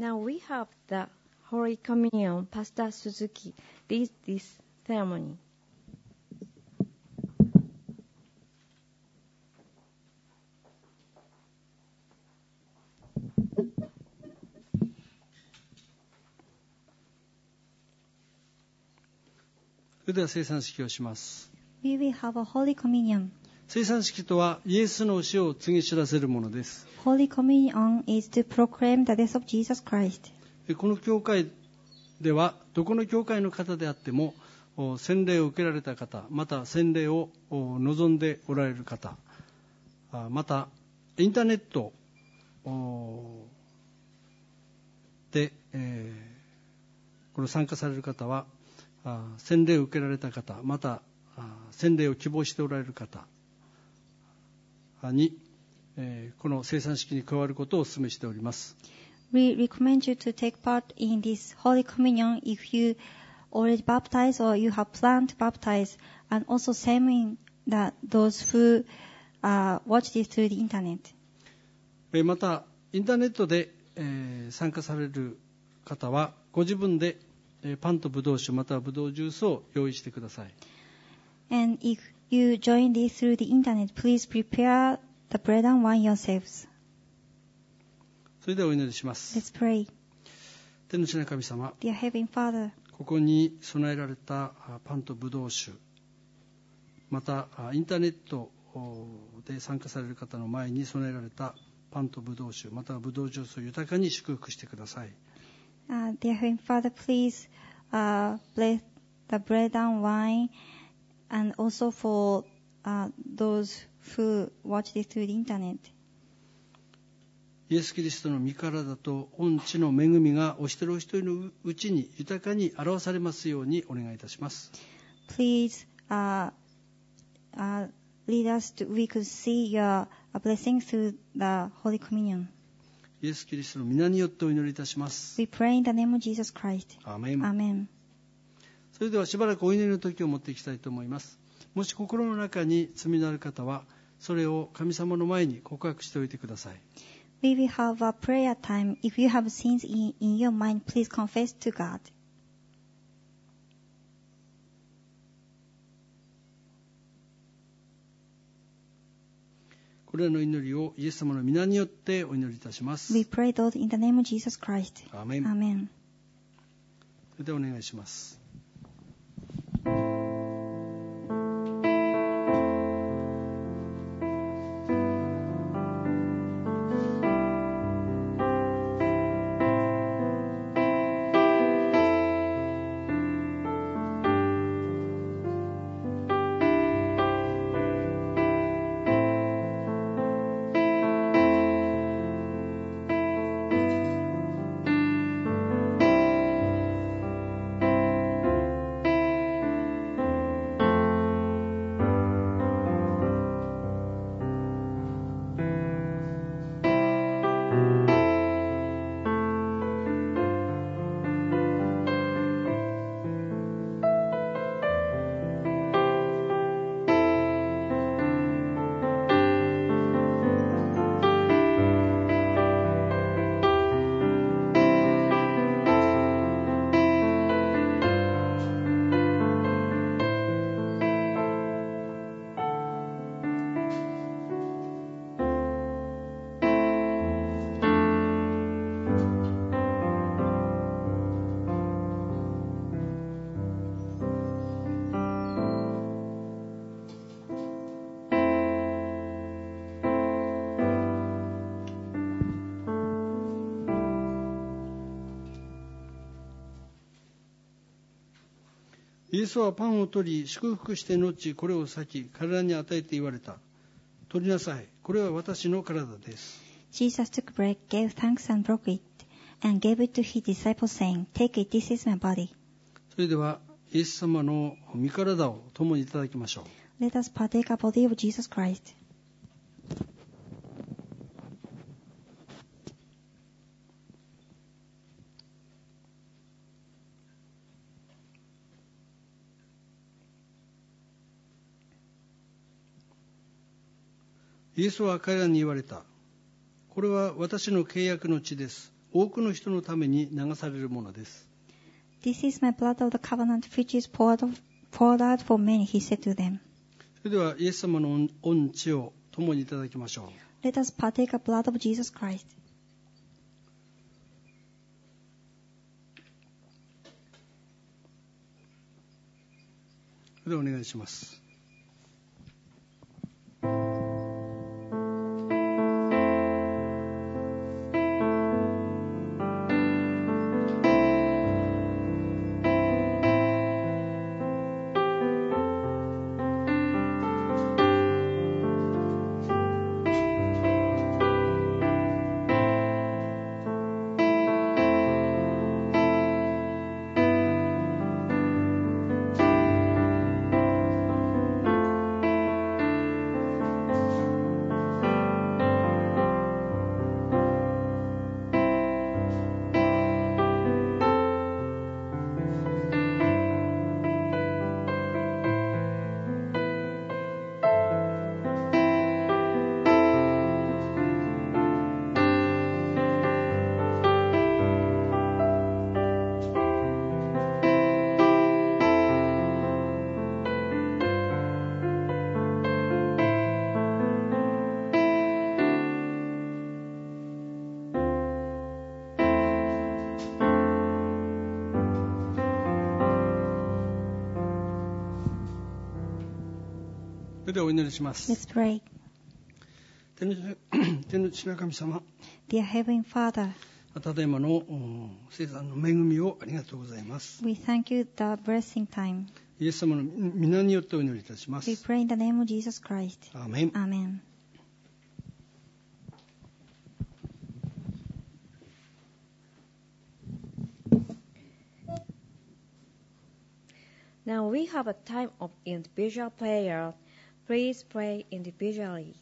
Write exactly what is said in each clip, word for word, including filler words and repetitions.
Now we have the Holy Communion. Pastor Suzuki leads this ceremony. それでは聖餐式をします。 We will have a Holy Communion. 聖餐式とはイエスの死を告げ知らせるものです。 Holy Communion is to proclaim the death of Jesus Christ. この教会ではどこの教会の方であっても洗礼を受けられた方、また洗礼を望んでおられる方、またインターネットで、えー、この参加される方は洗礼を受けられた方、また洗礼を希望しておられる方に、えー、この聖餐式に加わることをお勧めしております。 We recommend you to take part in this Holy Communion if you already baptized or you have planned to baptize, and also same in that those who uh, watch this through the internet. またインターネットで、えー、参加される方はご自分でパンとブドウ酒またはブドウジュースを用意してください。 And if you join this through the internet, please prepare the bread and wine yourselves. それではお祈りします。 Let's pray. 天の父な神様、 Dear Heavenly Father, ここに備えられたパンとブドウ酒、またインターネットで参加される方の前に備えられたパンとブドウ酒またはブドウジュースを豊かに祝福してください。 Uh, dear Heavenly Father, please uh, bless the bread and wine, and also for uh, those who watch this through the internet. イエス・キリストの御体と御地の恵みがお一人お一人のうちに豊かに表されますようにお願いいたします。 Please uh, uh, lead us to, we could see your blessing through the Holy Communion. イエス・キリストの皆によってお祈りいたします。 We pray in the name of Jesus Christ. アーメン。 Amen. それではしばらくお祈りの時を持っていきたいと思います。もし心の中に罪のある方はそれを神様の前に告白しておいてください。 We will have a prayer time. If you have sins in, in your mind, please confess to God. これらの祈りをイエス様の皆によってお祈りいたします。 We pray those in the name of Jesus Christ. アーメン。 Amen. それではお願いします。イエスはパンを取り祝福して後これを裂き彼らに与えて言われた。取りなさい、これは私の体です。 Jesus took bread, gave thanks and broke it, and gave it to his disciples, saying, Take it, this is my body. それではイエス様の御体を共にいただきましょう。 Let us partake a body of Jesus Christ. イエスは彼らに言われた。これは私の契約の血です。 多くの人のために流されるものです。 This is my blood of the covenant, which is poured, poured out for many, he said to them. それではイエス様の御血を共にいただきましょう。 Let us partake of blood of Jesus Christ. それではお願いします。それではお祈りします。 Let's pray. 天の天の父な神様、 Dear Heavenly Father, ただいまの聖餐の恵みをありがとうございます。 we thank you the blessing time. イエス様の皆によってお祈りいたします。 We pray in the name of Jesus Christ. アーメン。 Amen. Now we have a time of individual prayer. Please pray individually.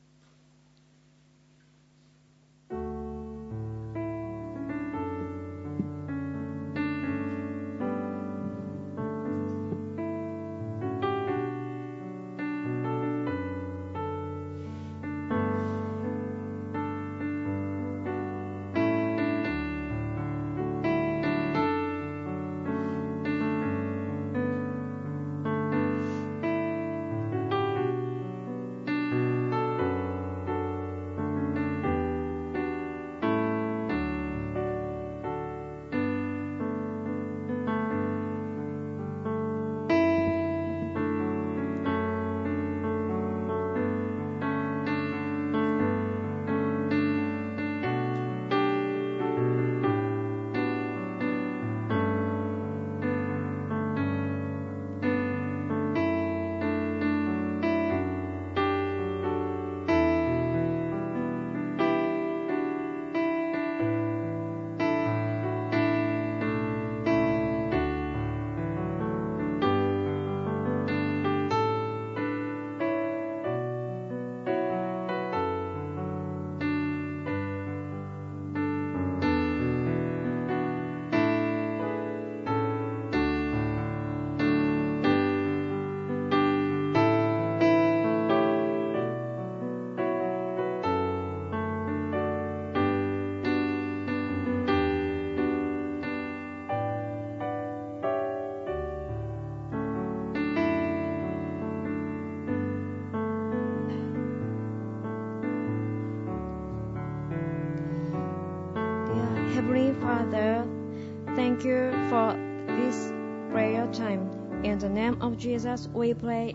Heavenly Father, thank you for this prayer time. In the name of Jesus we pray.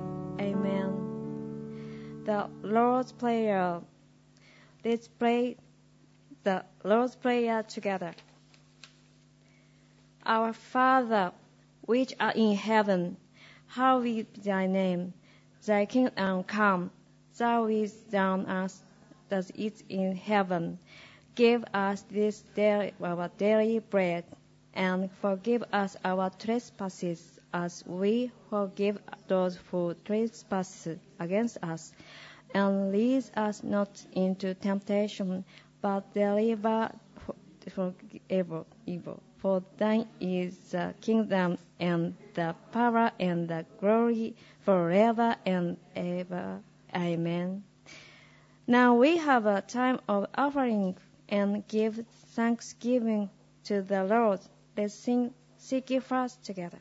Amen. The Lord's Prayer. Let's pray the Lord's Prayer together. Our Father, which art in heaven, hallowed be thy name. Thy kingdom come. Thy will be done as it is in heaven. Give us this day our daily bread, and forgive us our trespasses, as we forgive those who trespass against us. And lead us not into temptation, but deliver us from evil. For thine is the kingdom, and the power, and the glory, forever and ever. Amen. Now we have a time of offering and give thanksgiving to the Lord. Let's sing Seek Ye First together.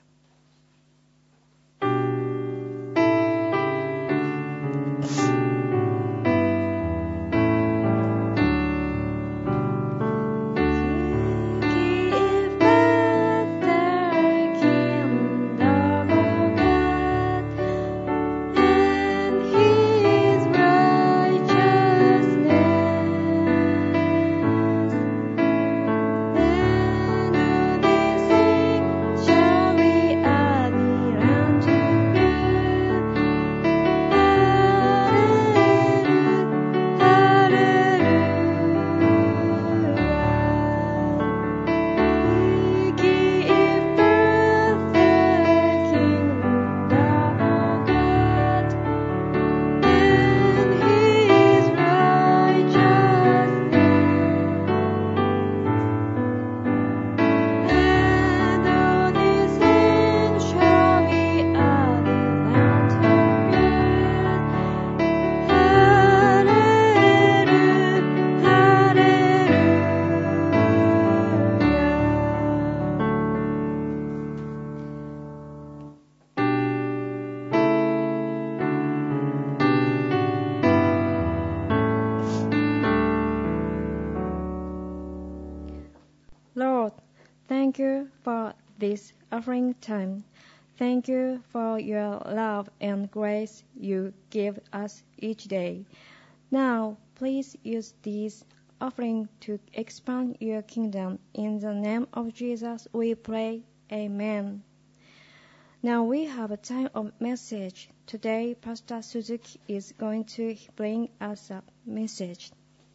Lord, thank you for this offering time. Thank you for your love and grace you give us each day. Now, please use this offering to expand your kingdom. In the name of Jesus, we pray. Amen. Now we have a time of message. Today, Pastor Suzuki is going to bring us a message.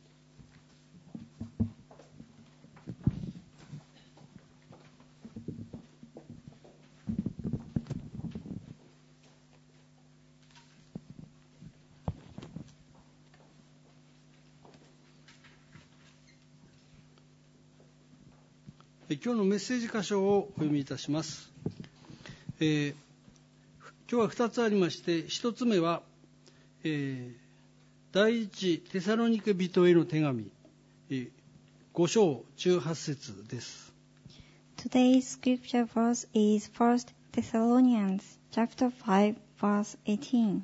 今日のメッセージ箇所をお読みいたします。えー、今日はふたつありまして、ひとつめは、えー、第一テサロニケ人への手紙、えー、ご章じゅうはち節です。 Today's scripture verse is First Thessalonians chapter five verse eighteen.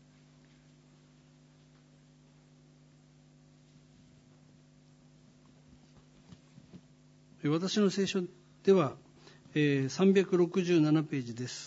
私の聖書では、えー、さんびゃくろくじゅうななページです。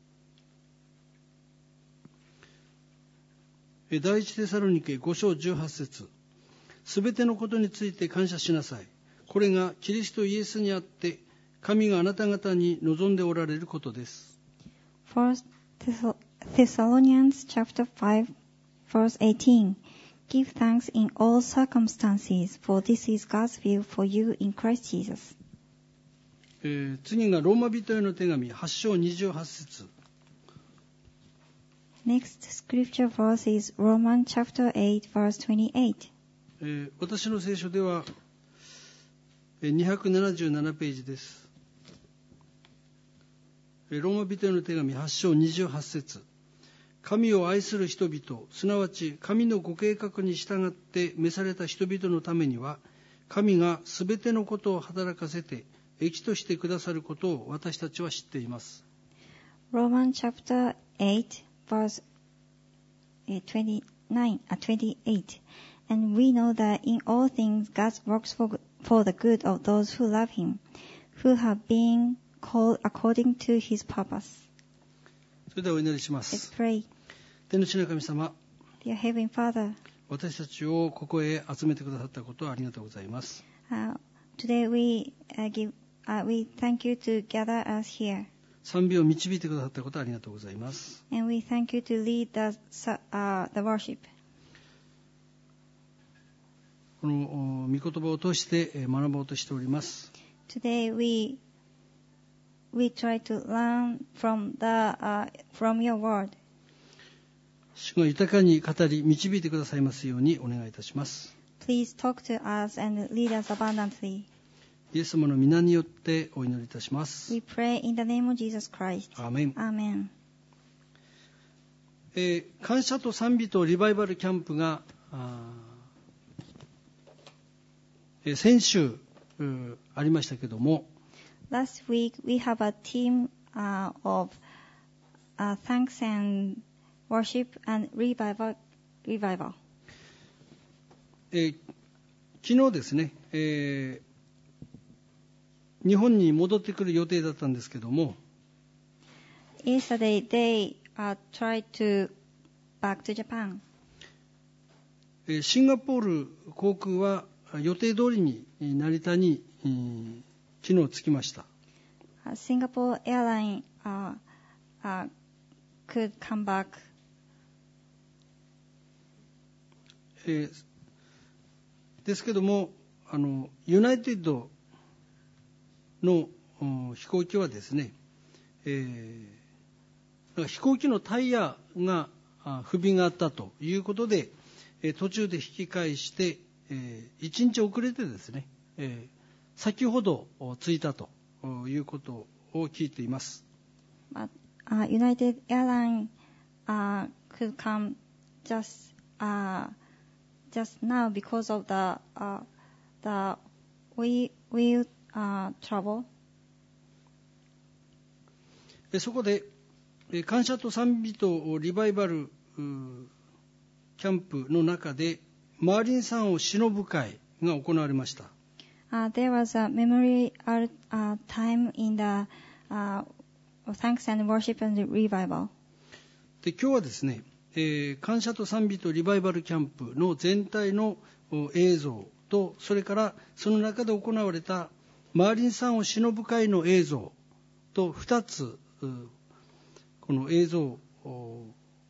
第一テサロニケご章じゅうはち節、すべてのことについて感謝しなさい。これがキリストイエスにあって神があなた方に望んでおられることです。 First Thessalonians chapter five verse eighteen. Give thanks in all circumstances, for this is God's will for you in Christ Jesus. えー、次がローマ人への手紙はち章にじゅうはち節。 Next scripture verse is Romans chapter eight verse twenty-eight. えー、私の聖書では、えー、にひゃくななじゅうななページです。えー、ローマ人への手紙はち章にじゅうはち節。神を愛する人々、すなわち神のご計画に従って召された人々のためには、神がすべてのことを働かせて益としてくださることを私たちは知っています。 Romans chapter eight verse twenty-nine, uh, twenty-eight. And we know that in all things God works for, for the good of those who love Him, who have been called according to His purpose. それではお祈りします。 Let's pray. 天の父な神様、 Dear Heavenly Father, 私たちをここへ集めてくださったことをありがとうございます。 uh, today we, uh, give, uh, we thank you to gather us here. 賛美を導いてくださったことをありがとうございます。 And we thank you to lead the, uh, the worship. この御言葉を通して学ぼうとしております。 Today we, we try to learn from, the, uh, from your word. 主が豊かに語り導いてくださいますようにお願いいたします。 Please talk to us and lead us abundantly. イエス様の皆によってお祈りいたします。 We pray in the name of Jesus Christ. アーメン。 Amen. えー、感謝と賛美とリバイバルキャンプがえ先週ありましたけども、 Last week we have a team uh, of uh, thanks and worship and revival. revival. えー、昨日ですね、えー、日本に戻ってくる予定だったんですけども、 Yesterday they uh, tried to back to Japan. えー、シンガポール航空は予定通りに成田に、えー、昨日着きました。 Uh, Singapore Airline uh, uh, could come back. えー、ですけども、あのユナイテッドの飛行機はですね、えー、飛行機のタイヤが不備があったということで、えー、途中で引き返して、えー、いちにち遅れてですね、えー、先ほど着いたということを聞いています。 But, uh, United Airlines uh, could come just uh, just now because of the uh, the wheel, wheel uh, trouble. そこで感謝と賛美とリバイバルキャンプの中でマーリンさんを偲ぶ会が行われました。 Uh, there was a memorial uh, time in the uh, thanks and worship and revival. で今日はですね、えー、感謝と賛美とリバイバルキャンプの全体の映像と、それからその中で行われたマーリンさんを偲ぶ会の映像とふたつ、この映像を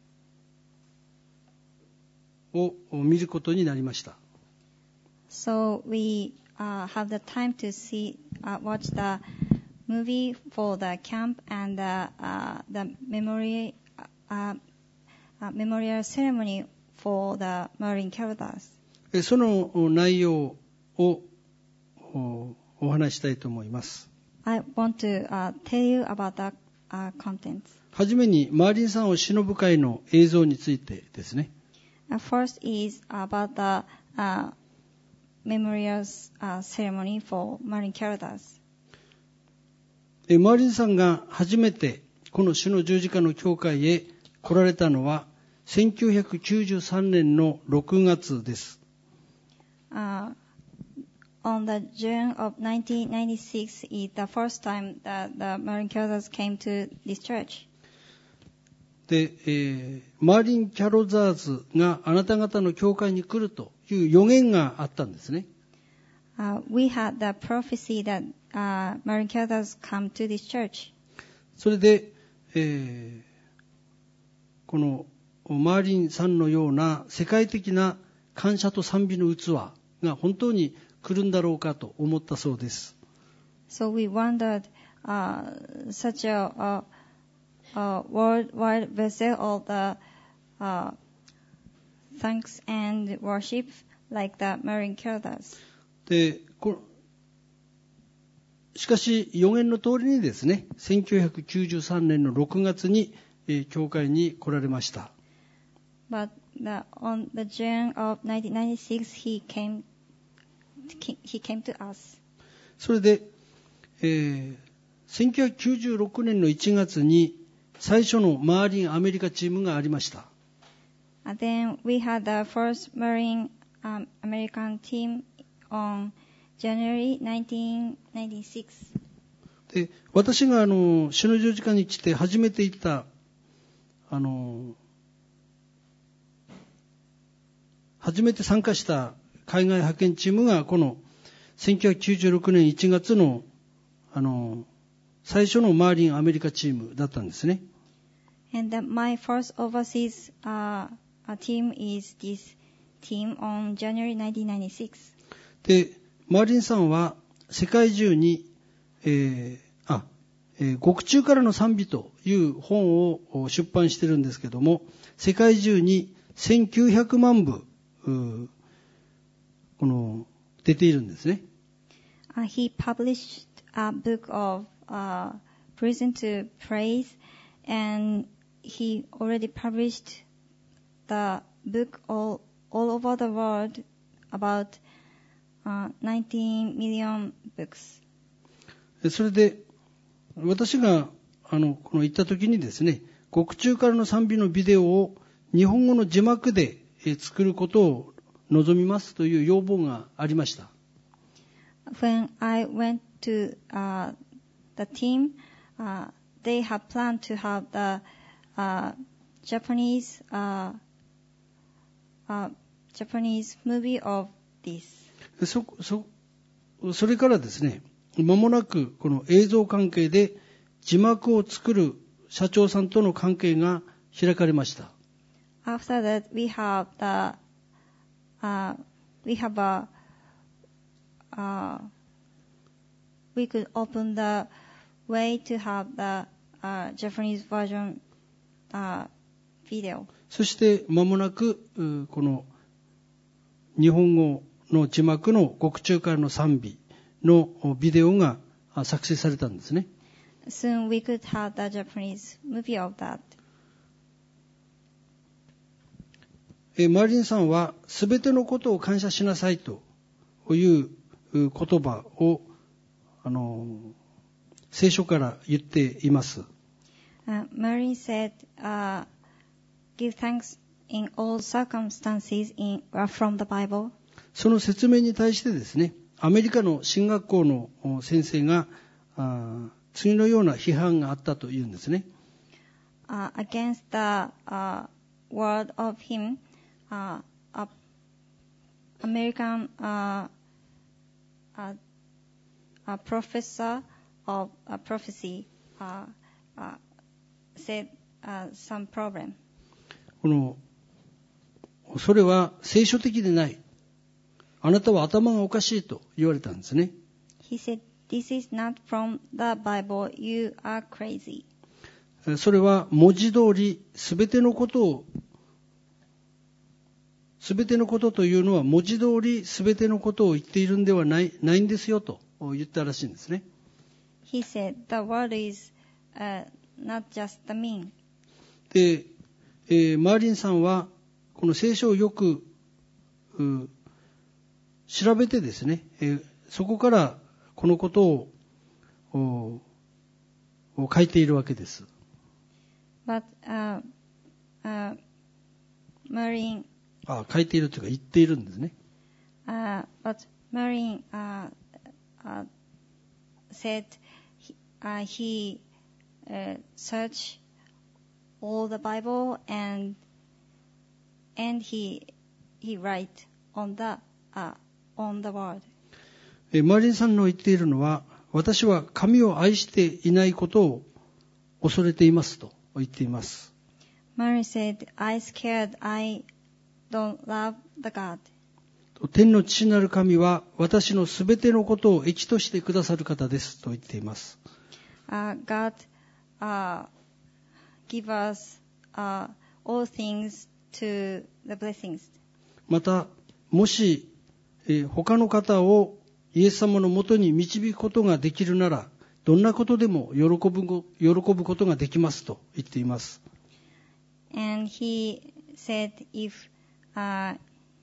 見ることになりました。 So we uh, have the time to see, uh, watch the movie for the camp and the, uh, the memorial, uh, uh, memorial ceremony for the Marine Caradas. その内容をお話したいと思います。 I want to uh, tell you about the uh, contents. はじめにマーリンさんを偲ぶ会の映像についてですね。 Uh, first is about the uh, memorial uh, ceremony for Marine Caradas. マーリンさんが初めてこの主の十字架の教会へ来られたのはせんきゅうひゃくきゅうじゅうさんねんのろくがつです。 Uh, on the June of nineteen ninety-six is the first time that the Marine Caradas came to this church. で、えー、マーリン・キャロザーズがあなた方の教会に来るという予言があったんですね。 Uh, we had the prophecy that uh, Marine Caradas come to this church. それで、えー、このマーリンさんのような世界的な感謝と賛美の器が本当に来るんだろうかと思ったそうです。 So we wondered uh, such a, a, a worldwide vessel of the uh, thanks and worship like the Marine Caradas. でこしかし予言の通りにですね、せんきゅうひゃくきゅうじゅうさんねんのろくがつに、えー、教会に来られました。 But the, on the June of nineteen ninety-six, he came, he came to us. それで、えー、せんきゅうひゃくきゅうじゅうろくねんのいちがつに最初のマーリンアメリカチームがありました。 And then we had the first Marine um, American team on January nineteen ninety-six. で、私があの主の十字架に来て初めて行ったあの初めて参加した海外派遣チームがこのせんきゅうひゃくきゅうじゅうろくねんいちがつのあの最初のマーリンアメリカチームだったんですね。 And the, my first overseas uh, team is this team on January nineteen ninety-six. で、マーリンさんは世界中に、えー、あ、えー、獄中からの賛美という本を出版してるんですけども、世界中にせんきゅうひゃくまんぶこの出ているんですね。 Uh, he published a book of uh, Prison to Praise, and he already published the book all all over the world about uh, nineteen million books. それで、私が、あの、この行った時にですね、獄中からの賛美のビデオを日本語の字幕で作ることを望みますという要望がありました。 When I went to uh, the team, uh, they have planned to have the uh, Japanese uh, uh, Japanese movie of this. そ、そ、それからですね、間もなくこの映像関係で字幕を作る社長さんとの関係が開かれました。 After that, we have the uh, we have a uh, we could open the way to have the uh, Japanese version uh, video. そして間もなくこの日本語の字幕の獄中からの賛美のビデオが作成されたんですね。 Soon we could have the Japanese movie of that. えマリンさんはすべてのことを感謝しなさいという言葉をあの聖書から言っています。 Uh, Marin said, uh, "Give thanks in all circumstances in, uh, from the Bible." その説明に対してですね、アメリカの神学校の先生があ次のような批判があったというんですね。 Uh, against the uh, word of him, uh, a American uh, uh, a professor of uh, prophecy uh, uh, said uh, some problem. このそれは聖書的でない。あなたは頭がおかしいと言われたんですね。 He said, "This is not from the Bible. You are crazy." それは文字通りすべてのことをすべてのことというのは文字通りすべてのことを言っているんではない、ないんですよと言ったらしいんですね。 He said, "The word is uh, not just the mean." で、えー、マーリンさんはこの聖書をよく調べてですね、えー、そこからこのことをを書いているわけです。 But uh, uh, Marin あ、書いているというか言っているんですね。 Uh, but Marin uh, uh, said he, uh, he uh, searched all the Bible and and he he write on the uh, on the word. えマーリンさんの言っているのは、私は神を愛していないことを恐れていますと言っています。 Marin said, "I scared I don't love the God." 天の父なる神は私のすべてのことを益としてくださる方ですと言っています。 Uh, God uh, give us uh, all things to the blessings. また、もし、えー、他の方をイエス様のもとに導くことができるなら、どんなことでも喜ぶ、喜ぶことができますと言っています。 And he said, if uh,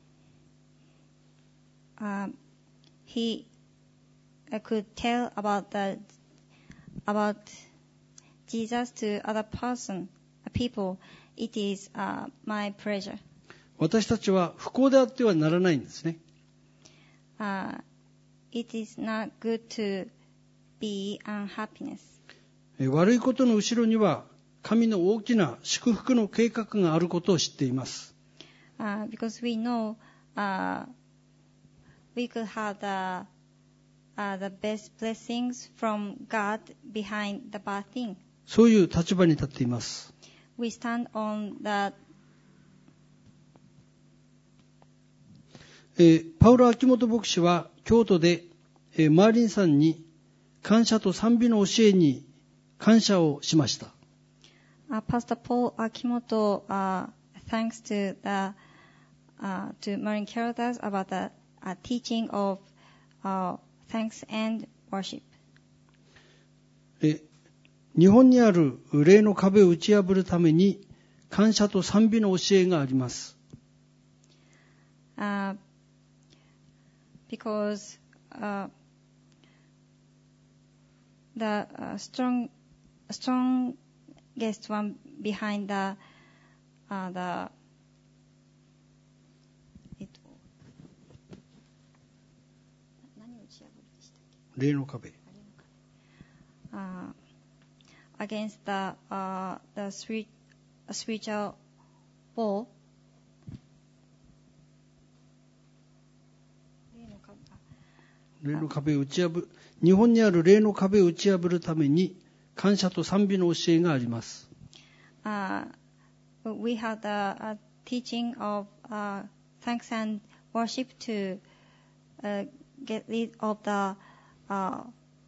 uh, he could tell about the about Jesus to other person, people, it is uh, my pleasure. 私たちは不幸であってはならないんですね。 Uh, it is not good to be unhappiness. 悪いことの後ろには神の大きな祝福の計画があることを知っています。 Uh, because we know uh, we could have the uh, the best blessings from God behind the bad thing. そういう立場に立っています。 We stand on the えー、パウロ・秋元牧師は京都で、えー、マーリンさんに感謝と賛美の教えに感謝をしました。 uh, Pastor Paul Akimoto uh, thanks to the uh, to Marin Caritas about the uh, teaching of uh, thanks and worship. え日本にある霊の壁を打ち破るために感謝と賛美の教えがあります。 Uh, because uh, the uh, strong, strongest one behind the, uh, the, えっと、何を打ち破るでしたっけ？ 霊の壁。 Uh, against the, uh, the spirit, spiritual wall. 霊の壁を打ち破る、日本にある霊の壁を打ち破るために感謝と賛美の教えがあります。 Uh, we have the uh, teaching of uh, thanks and worship to uh, get rid of the uh,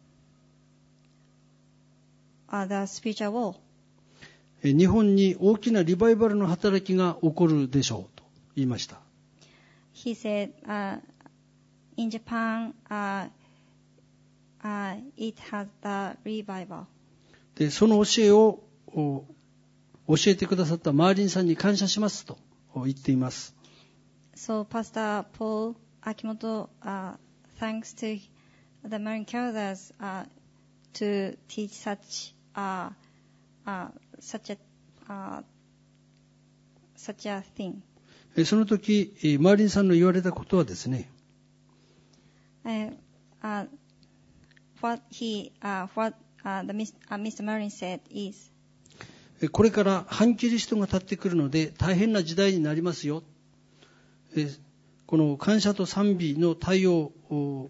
uh, the spiritual wall. 日本に大きなリバイバルの働きが起こるでしょうと言いました。 He said, uh, in Japan, uh, uh, it has the revival. で、その教えを教えてくださったマーリンさんに感謝しますと言っています。 So Pastor Paul Akimoto uh, thanks to the Marine Carothers uh, to teach such uh, uh, such a uh, such a thing. その時マーリンさんの言われたことはですね、 Uh, uh, what he, uh, what uh, the Mister Uh, Mister Martin said is, これから反キリストが立ってくるので大変な時代になりますよ。この感謝と賛美の対応を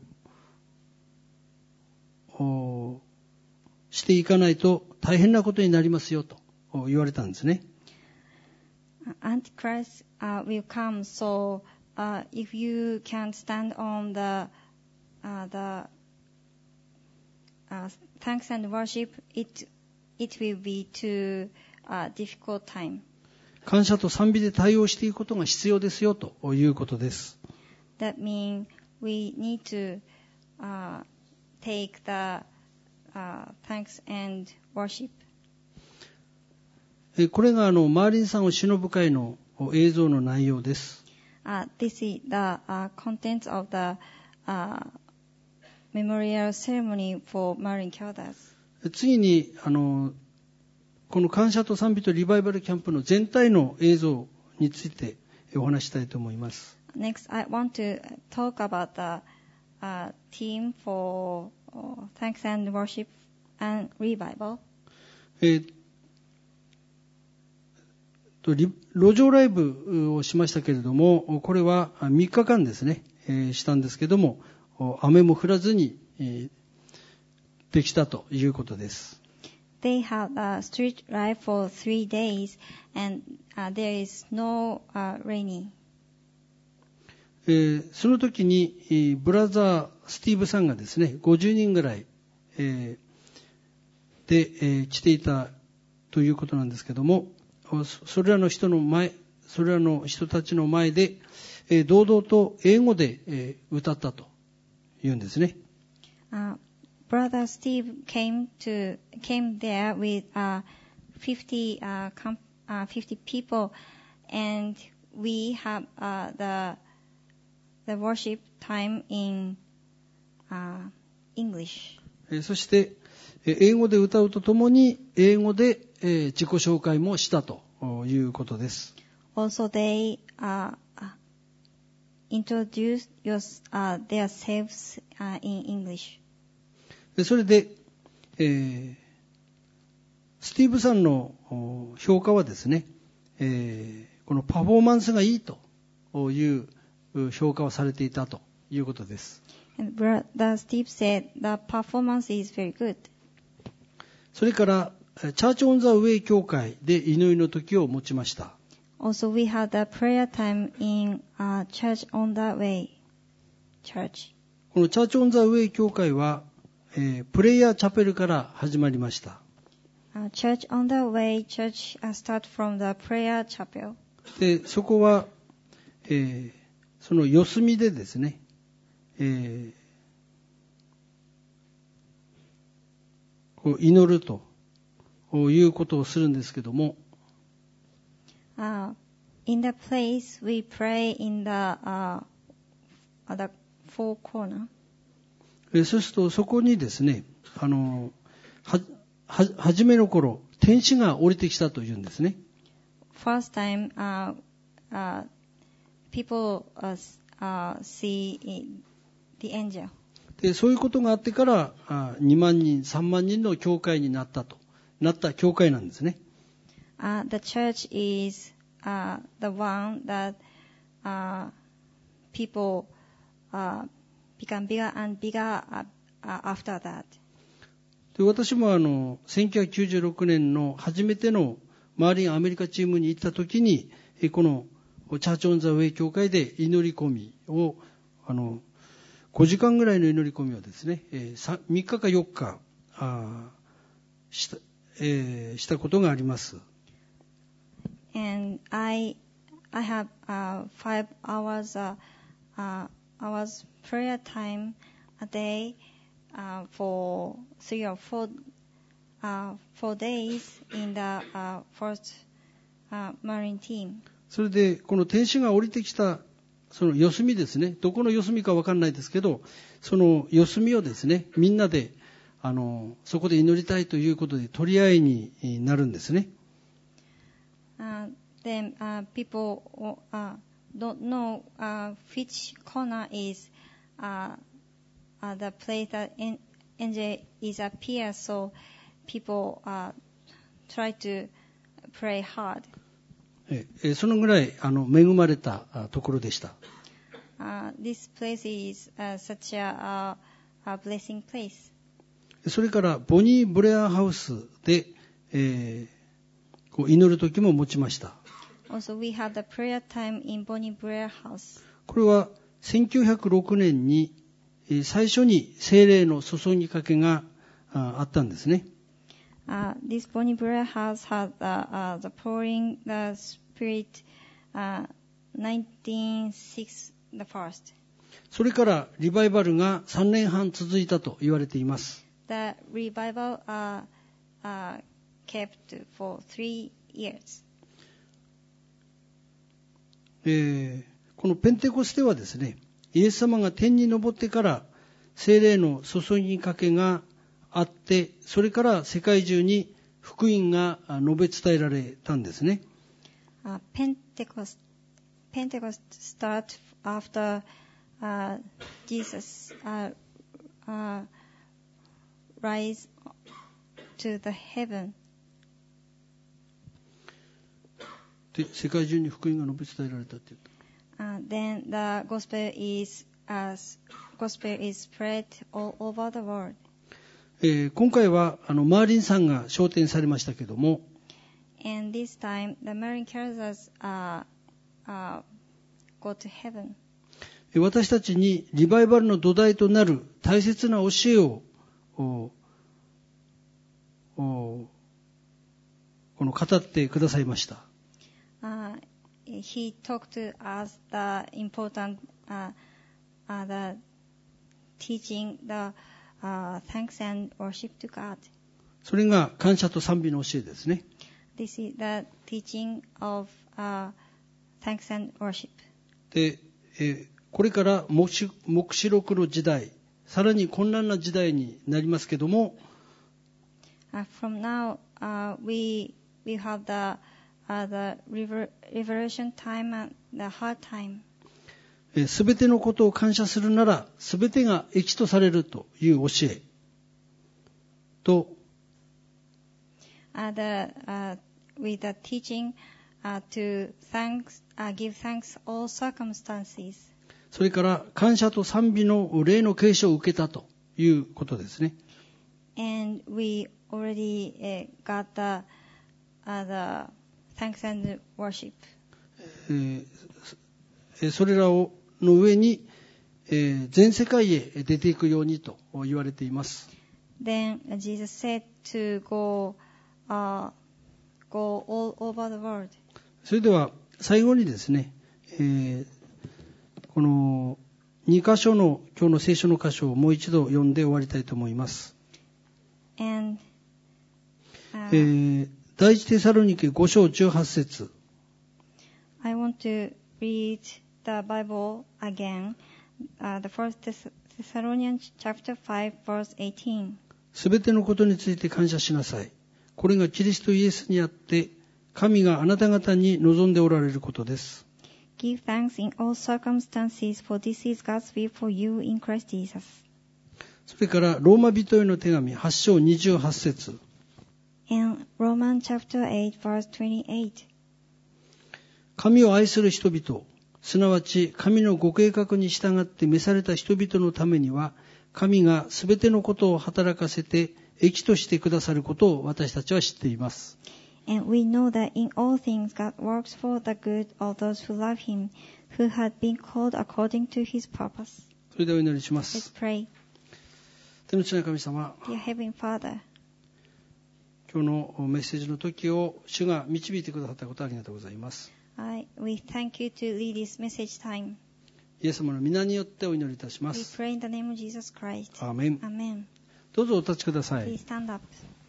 していかないと大変なことになりますよと言われたんですね。 Antichrist uh, will come, so uh, if you can't stand on the Uh, the uh, thanks and worship, it it will be too uh, difficult time. 感謝と賛美で対応していくことが必要ですよということです。 That means we need to uh, take the uh, thanks and worship. これがあのマーリンさんを偲ぶ会の映像の内容です。 Uh, this is the uh, content of the uh, memorial ceremony for Marine Carothers. 次にあのこの感謝と賛美とリバイバルキャンプの全体の映像についてお話したいと思います。 Next, I want to talk about the uh, theme for uh, thanks and worship and revival. えーと路上ライブをしましたけれども、これはみっかかんですね、えー、したんですけども、雨も降らずに、えー、できたということです。 They have a street life for three days, and uh, there is no uh, rainy. えー、その時に、えー、ブラザースティーブさんがですね、ごじゅうにんぐらい、えー、で、えー、来ていたということなんですけども、それらの人の前、それらの人たちの前で、えー、堂々と英語で、えー、歌ったと言うんですね。 Uh, Brother Steve came to came there with uh, fifty uh, comp, uh, fifty people, and we have uh, the the worship time in uh, English. えー、そして、えー、英語で歌うとともに英語で、えー、自己紹介もしたということです。 Also, they uh, introduced your, uh, their selves uh, in English. でそれで、えー、スティーブさんの評価はですね、えー、このパフォーマンスがいいという評価をされていたということです。 And Brother Steve said the performance is very good. それからチャーチオンザウェイ教会で祈りの時を持ちました。 Also, we had a prayer time in uh, Church on the Way Church. このチャーチオンザウェイ教会は、えー、プレイヤーチャペルから始まりました。 Uh, Church on the Way Church uh, start from the prayer chapel. で、そこは、えー、その四隅でですね、えー、こう祈るということをするんですけども、 Uh, in the place we pray in the, uh, the four corner. えそうするとそこにですね、あの、は、は、初めの頃、天使が降りてきたというんですね。 First time, uh, uh, people uh, uh, see the angel. で、そういうことがあってから、あにまんにん、さんまんにんの教会になったと、なった教会なんですね。 Uh, the church is uh, the one that uh, people uh, become bigger and bigger uh, uh, after that. で、私もあの、せんきゅうひゃくきゅうじゅうろくねんの初めてのマーリンアメリカチームに行った時に、このチャーチオンザウェイ教会で祈り込みを、あの、ごじかんぐらいの祈り込みをですね、みっかかよっかあした、えー、したことがあります。 And I, I have uh, five hours, uh, uh, hours prayer time a day uh, for three or four, uh, four days in the uh, first uh, Marine team. それで、この天使が降りてきた、その四隅ですね、どこの四隅かわかんないですけど、その四隅をですね、みんなで、あの、そこで祈りたいということで取り合いになるんですね。 Uh, then uh, people uh, don't know uh, which corner is uh, uh, the place that angel is appear, so people uh, try to pray hard. えそのぐらいあの恵まれたところでした。 Uh, this place is uh, such a, a blessing place. それからボニー・ブレアハウスで、えー、こう祈る時も持ちました。 Also, we had the prayer time in Bonnie Blair House. これはせんきゅうひゃくろくねんに最初に聖霊の注ぎかけがあったんですね。 Uh, this Bonnie Blair House had uh, uh, the pouring the Spirit uh, nineteen oh six the first. それからリバイバルがさんねんはん続いたと言われています。 The revival uh, uh, kept for three years. えー、このペンテコステはですね、イエス様が天に昇ってから聖霊の注ぎかけがあって、それから世界中に福音が述べ伝えられたんですね。 Uh, Pentecost, Pentecost start after uh, Jesus uh, uh, rise to the heaven. で、世界中に福音が述べ伝えられたって言った。 Uh, then the gospel is as gospel is spread all over the world. えー、今回はあのマーリンさんが昇天されましたけども、 And this time the Marine Carriers uh, uh, go to heaven. 私たちにリバイバルの土台となる大切な教えをおおこの語ってくださいました。 Uh, he talked to us the important uh, uh, the teaching the uh, thanks and worship to God. それが感謝と賛美の教えですね。 This is the teaching of uh, thanks and worship. で、えー、これから黙示録の時代、さらに混乱な時代になりますけども、 uh, from now uh, we we have the uh, the revelation time and the hard time. すべてのことを感謝するなら、すべてが益とされるという教えと、 Uh, the, uh, with the teaching uh, to thanks, uh, give thanks all circumstances. それから感謝と賛美の霊の継承を受けたということですね。 And we already uh, got the, uh, the thanks and worship. えー、それらをの上に、えー、全世界へ出ていくようにと言われています。 Then Jesus said to go Uh, go all over the world. それでは最後にですね、えー、このに箇所の今日の聖書の箇所をもう一度読んで終わりたいと思います。 And, uh, えー、第一テサロニケご章じゅうはち節。 I want to read the Bible again. uh, the First Thessalonians chapter five, verse eighteen. すべてのことについて感謝しなさい。これがキリストイエスにあって、神があなた方に望んでおられることです。 Give thanks in all circumstances, for this is God's will for you in Christ Jesus. それからローマ人への手紙はち章にじゅうはち節。 In Romans chapter eight, verse twenty-eight. 神を愛する人々、すなわち神のご計画に従って召された人々のためには、神がすべてのことを働かせて益としてくださることを私たちは知っています。 And we know that in all things God works for the good of those who love Him, who had been called according to His purpose. それではお祈りしま Let's す。 pray. 天の父なる神様、 Dear Heavenly Father, 今日のメッセージの時を主が導いてくださったことをありがとうございます。 I, we thank you to lead this message time. イエス様の皆によってお祈りいたしま We す。 pray in the name of Jesus Christ. アーメン。 Amen. どうぞお立ちください。 Please stand up.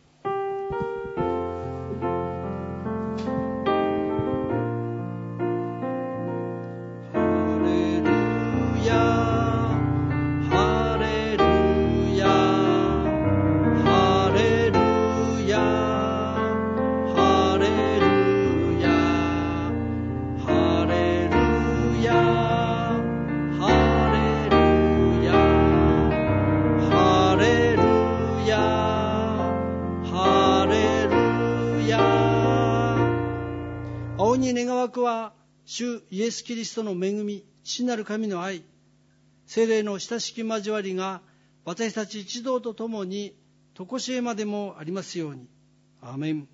主イエス・キリストの恵み、父なる神の愛、聖霊の親しき交わりが私たち一同と共に常しえまでもありますように。アーメン。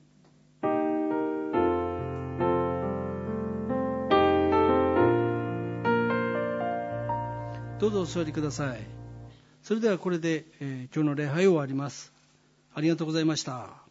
どうぞお座りください。それではこれで、えー、今日の礼拝を終わります。ありがとうございました。